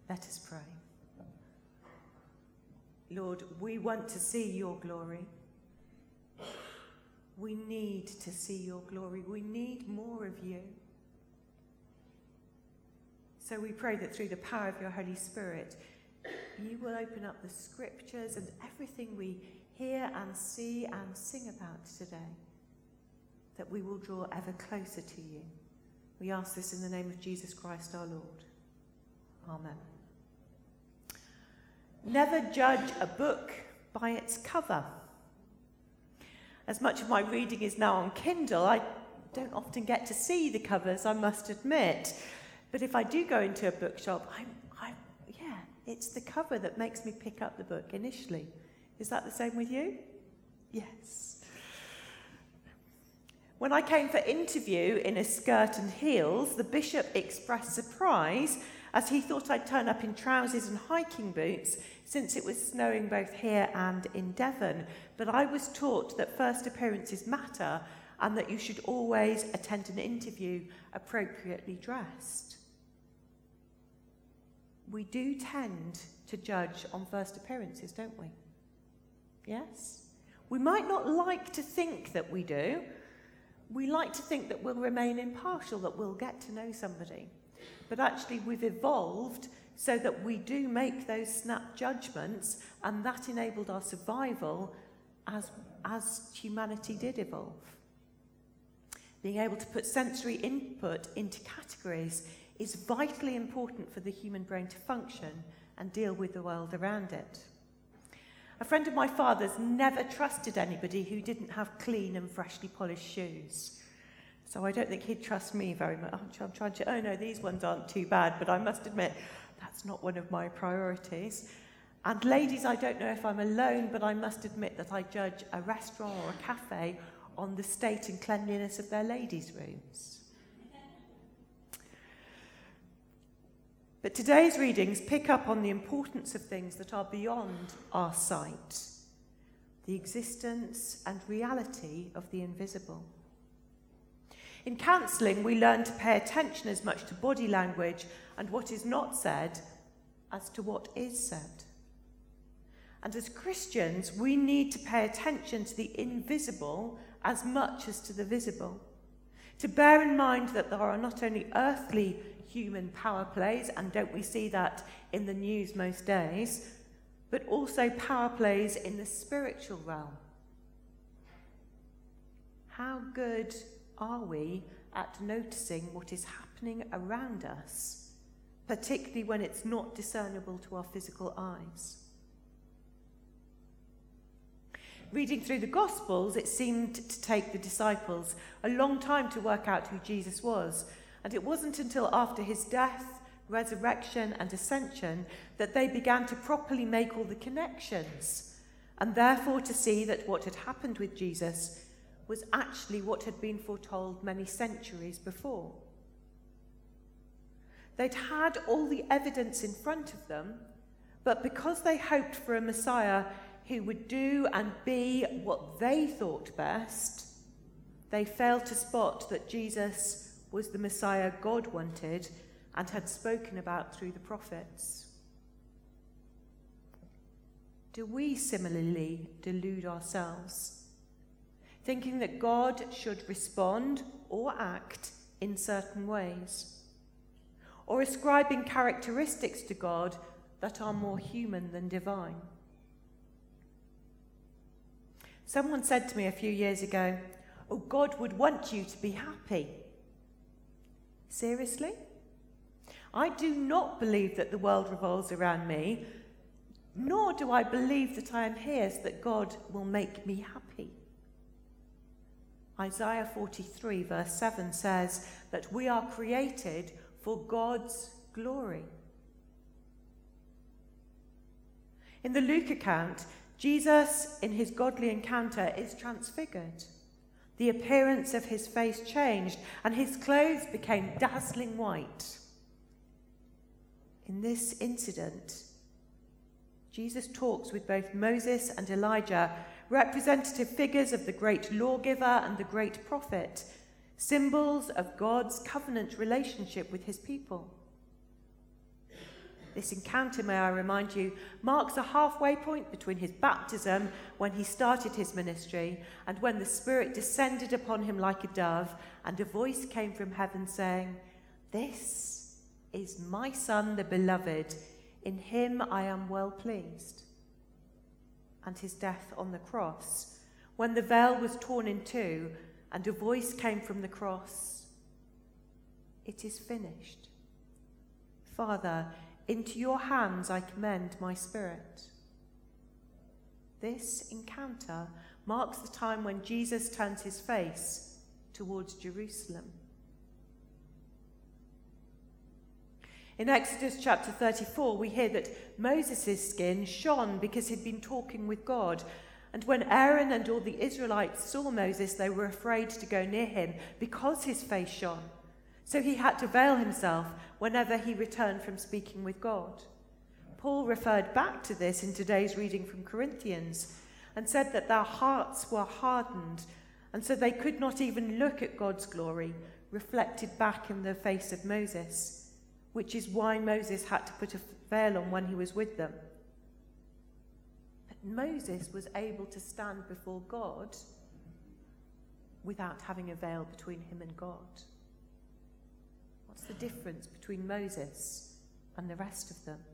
Let us pray. Lord, we want to see your glory. We need to see your glory. We need more of you. So we pray that through the power of your Holy Spirit, you will open up the scriptures and everything we hear and see and sing about today, that we will draw ever closer to you. We ask this in the name of Jesus Christ our Lord. Amen. Never judge a book by its cover. As much of my reading is now on Kindle, I don't often get to see the covers, I must admit. But if I do go into a bookshop, it's the cover that makes me pick up the book initially. Is that the same with you? Yes. When I came for interview in a skirt and heels, the bishop expressed surprise as he thought I'd turn up in trousers and hiking boots since it was snowing both here and in Devon. But I was taught that first appearances matter and that you should always attend an interview appropriately dressed. We do tend to judge on first appearances, don't we? Yes? We might not like to think that we do. We like to think that we'll remain impartial, that we'll get to know somebody. But actually we've evolved so that we do make those snap judgments, and that enabled our survival as humanity did evolve. Being able to put sensory input into categories is vitally important for the human brain to function and deal with the world around it. A friend of my father's never trusted anybody who didn't have clean and freshly polished shoes. So I don't think he'd trust me very much. I'm trying to, oh no, these ones aren't too bad, but I must admit, that's not one of my priorities. And ladies, I don't know if I'm alone, but I must admit that I judge a restaurant or a cafe on the state and cleanliness of their ladies' rooms. But today's readings pick up on the importance of things that are beyond our sight, the existence and reality of the invisible. In counselling, we learn to pay attention as much to body language and what is not said as to what is said. And as Christians, we need to pay attention to the invisible as much as to the visible. To bear in mind that there are not only earthly human power plays, and don't we see that in the news most days, but also power plays in the spiritual realm. How good are we at noticing what is happening around us, particularly when it's not discernible to our physical eyes? Reading through the Gospels, it seemed to take the disciples a long time to work out who Jesus was. And it wasn't until after his death, resurrection, and ascension that they began to properly make all the connections, and therefore to see that what had happened with Jesus was actually what had been foretold many centuries before. They'd had all the evidence in front of them, but because they hoped for a Messiah who would do and be what they thought best, they failed to spot that Jesus was the Messiah God wanted and had spoken about through the prophets. Do we similarly delude ourselves, thinking that God should respond or act in certain ways, or ascribing characteristics to God that are more human than divine? Someone said to me a few years ago, "Oh, God would want you to be happy." Seriously? I do not believe that the world revolves around me, nor do I believe that I am here so that God will make me happy. Isaiah 43 verse 7 says that we are created for God's glory. In the Luke account, Jesus, in his godly encounter, is transfigured. The appearance of his face changed, and his clothes became dazzling white. In this incident, Jesus talks with both Moses and Elijah, representative figures of the great lawgiver and the great prophet, symbols of God's covenant relationship with his people. This encounter, may I remind you, marks a halfway point between his baptism, when he started his ministry, and when the Spirit descended upon him like a dove, and a voice came from heaven saying, "This is my Son, the beloved. In him I am well pleased." And his death on the cross, when the veil was torn in two, and a voice came from the cross, "It is finished. Father, into your hands I commend my spirit." This encounter marks the time when Jesus turns his face towards Jerusalem. In Exodus chapter 34, we hear that Moses' skin shone because he'd been talking with God. And when Aaron and all the Israelites saw Moses, they were afraid to go near him because his face shone. So he had to veil himself whenever he returned from speaking with God. Paul referred back to this in today's reading from Corinthians and said that their hearts were hardened, and so they could not even look at God's glory reflected back in the face of Moses, which is why Moses had to put a veil on when he was with them. But Moses was able to stand before God without having a veil between him and God. What's the difference between Moses and the rest of them?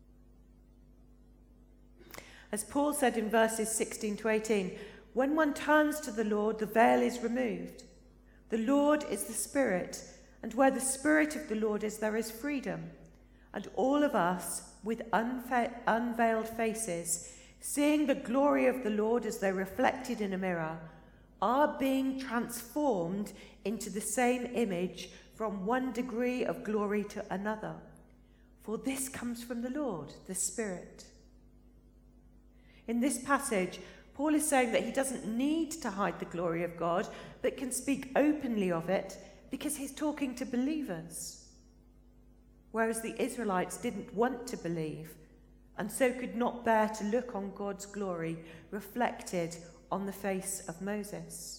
As Paul said in verses 16 to 18, when one turns to the Lord, the veil is removed. The Lord is the Spirit, and where the Spirit of the Lord is, there is freedom. And all of us, with unveiled faces, seeing the glory of the Lord as though reflected in a mirror, are being transformed into the same image from one degree of glory to another. For this comes from the Lord, the Spirit. In this passage, Paul is saying that he doesn't need to hide the glory of God, but can speak openly of it because he's talking to believers. Whereas the Israelites didn't want to believe, and so could not bear to look on God's glory reflected on the face of Moses.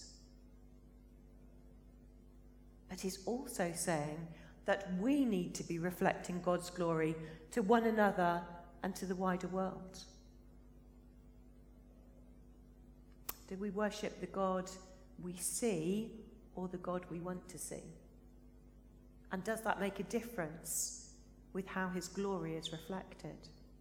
But he's also saying that we need to be reflecting God's glory to one another and to the wider world. Do we worship the God we see or the God we want to see? And does that make a difference with how his glory is reflected?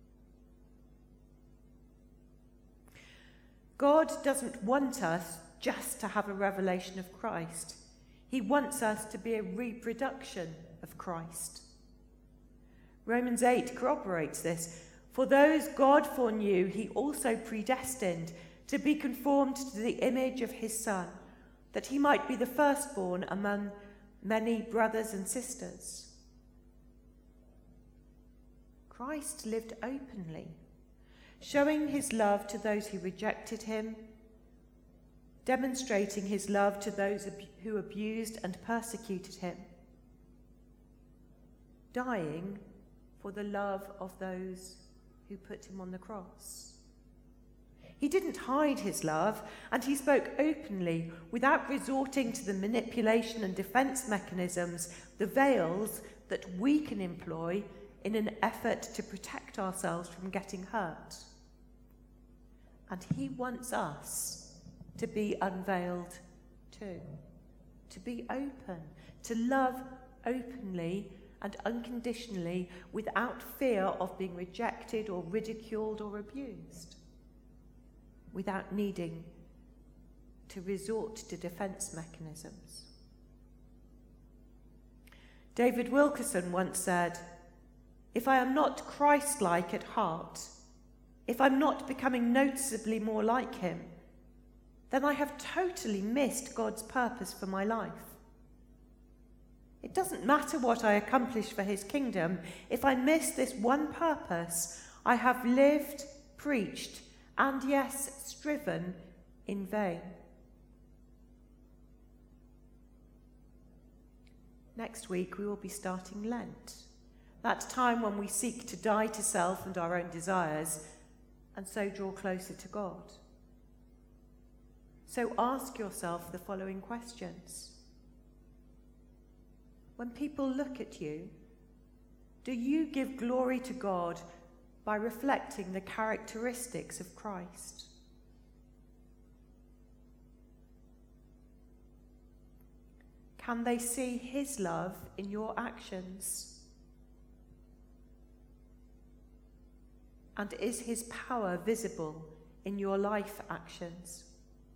God doesn't want us just to have a revelation of Christ. He wants us to be a reproduction of Christ. Romans 8 corroborates this. For those God foreknew, he also predestined to be conformed to the image of his Son, that he might be the firstborn among many brothers and sisters. Christ lived openly, showing his love to those who rejected him, demonstrating his love to those who abused and persecuted him, dying for the love of those who put him on the cross. He didn't hide his love, and he spoke openly without resorting to the manipulation and defense mechanisms, the veils that we can employ in an effort to protect ourselves from getting hurt. And he wants us to be unveiled too, to be open, to love openly and unconditionally without fear of being rejected or ridiculed or abused, without needing to resort to defense mechanisms. David Wilkerson once said, "If I am not Christ-like at heart, if I'm not becoming noticeably more like him, then I have totally missed God's purpose for my life. It doesn't matter what I accomplish for his kingdom. If I miss this one purpose, I have lived, preached, and yes, striven in vain." Next week we will be starting Lent, that time when we seek to die to self and our own desires, and so draw closer to God. So ask yourself the following questions. When people look at you, Do you give glory to God by reflecting the characteristics of Christ? Can they see his love in your actions? And is his power visible in your life actions?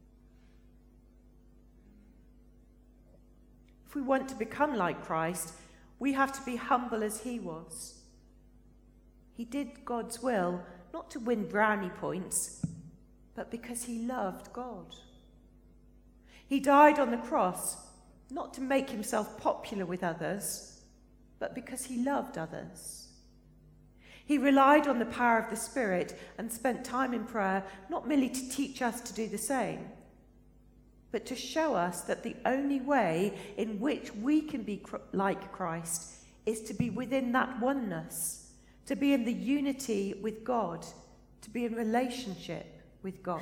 If we want to become like Christ, we have to be humble as he was. He did God's will, not to win brownie points, but because he loved God. He died on the cross, not to make himself popular with others, but because he loved others. He relied on the power of the Spirit and spent time in prayer, not merely to teach us to do the same, but to show us that the only way in which we can be like Christ is to be within that oneness, to be in the unity with God, to be in relationship with God.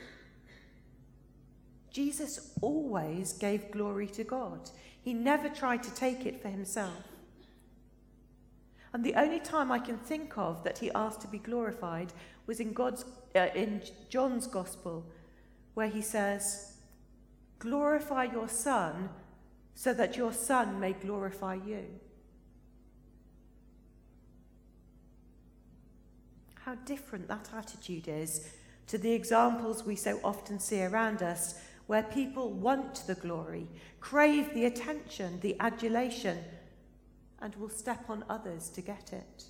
Jesus always gave glory to God. He never tried to take it for himself. And the only time I can think of that he asked to be glorified was in John's Gospel, where he says, "Glorify your Son, so that your Son may glorify you." How different that attitude is to the examples we so often see around us, where people want the glory, crave the attention, the adulation, and will step on others to get it.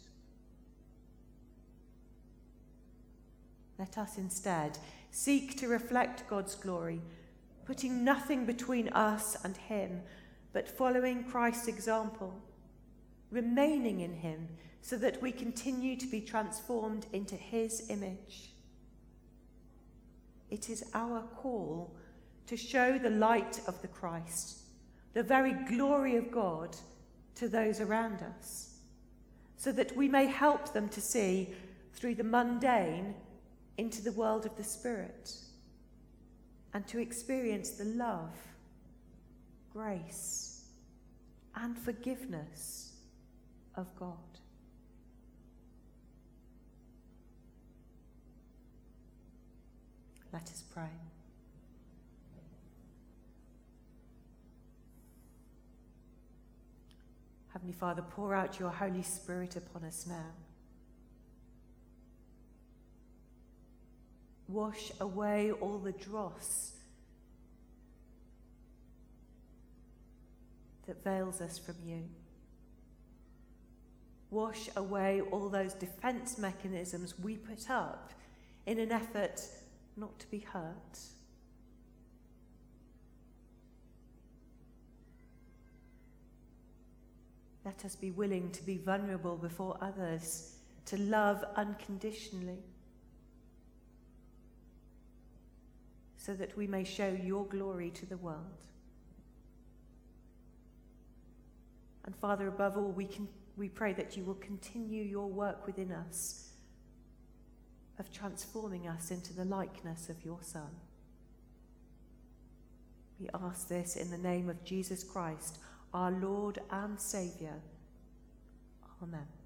Let us instead seek to reflect God's glory, putting nothing between us and him, but following Christ's example, remaining in him so that we continue to be transformed into his image. It is our call to show the light of the Christ, the very glory of God, to those around us, so that we may help them to see through the mundane into the world of the Spirit, and to experience the love, grace, and forgiveness of God. Let us pray. Heavenly Father, pour out your Holy Spirit upon us now. Wash away all the dross that veils us from you. Wash away all those defense mechanisms we put up in an effort not to be hurt. Let us be willing to be vulnerable before others, to love unconditionally, so that we may show your glory to the world. And Father, above all, we pray that you will continue your work within us of transforming us into the likeness of your Son. We ask this in the name of Jesus Christ, our Lord and Saviour. Amen.